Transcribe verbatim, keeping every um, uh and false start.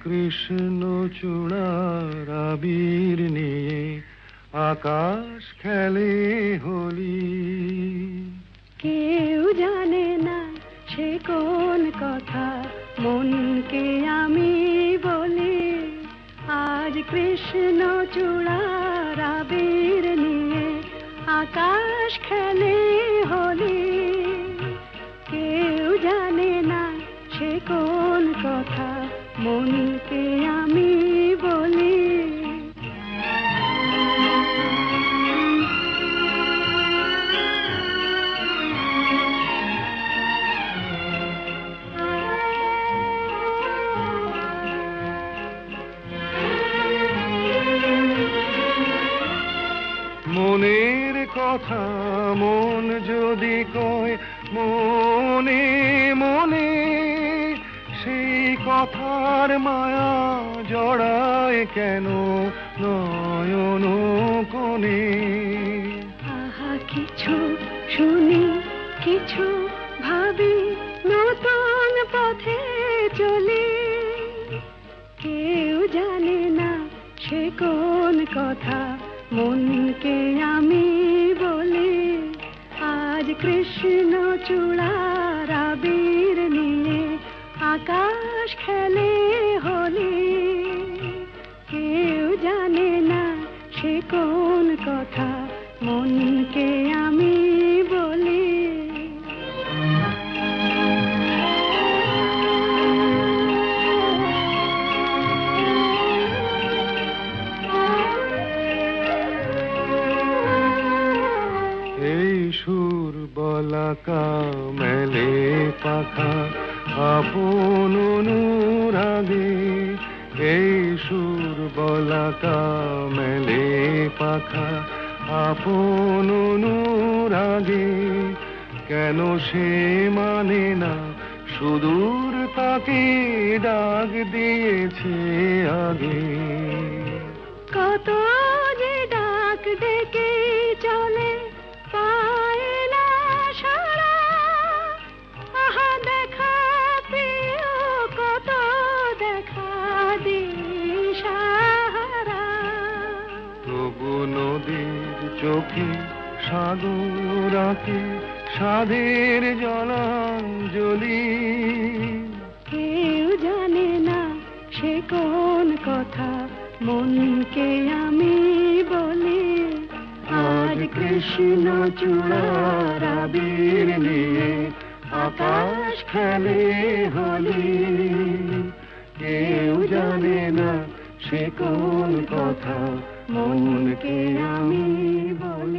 কৃষ্ণ চূড়ার আবির নিয়ে আকাশ খেলে হোলি। কেউ জানে না সে কোন কথা মনকে আমি বলি, আজ কৃষ্ণ চূড়ার আবির নিয়ে আকাশ খেলে হোলি। কেউ জানে না সে কোন কথা মনকে আমি বলি। মনের কথা মন যদি কয় মনে মনে, সেই কথার মায়া জড়ায় কেন নয়ন কোণে। আহা কিছু শুনি কিছু ভাবি, নতুন পথে চলি। কেউ জানে না সে কোন কথা মনকে আমি বলি, আজ কৃষ্ণ চূড়ার আবির নিয়ে আকাশ খেলে হোলি। কেউ জানে না সে কোন কথা মনকে আমি বলি। এই সুর বলাকা মেলে পাখা আপন অনুরাগে, এই সুর বলাকা মেলে পাখা আপন অনুরাগে। কেন সে মানে না সুদূর তাকে ডাক দিয়েছে আগে। কত যে ডাক ডেকে চলে পায় না সাড়া, আহা দেখা প্রিয় কত দেখা দিশাহারা। তবু নদীর চোখে সাগর আঁকে সাধের জলাঞ্জলি। কেউ জানে না সে কোন কথা মনকে আমি বলি, আজ কৃষ্ণ চূড়ার আবির নিয়ে আকাশ খেলে হোলি। কেউ জানে না সে কোন কথা মনকে আমি বলি।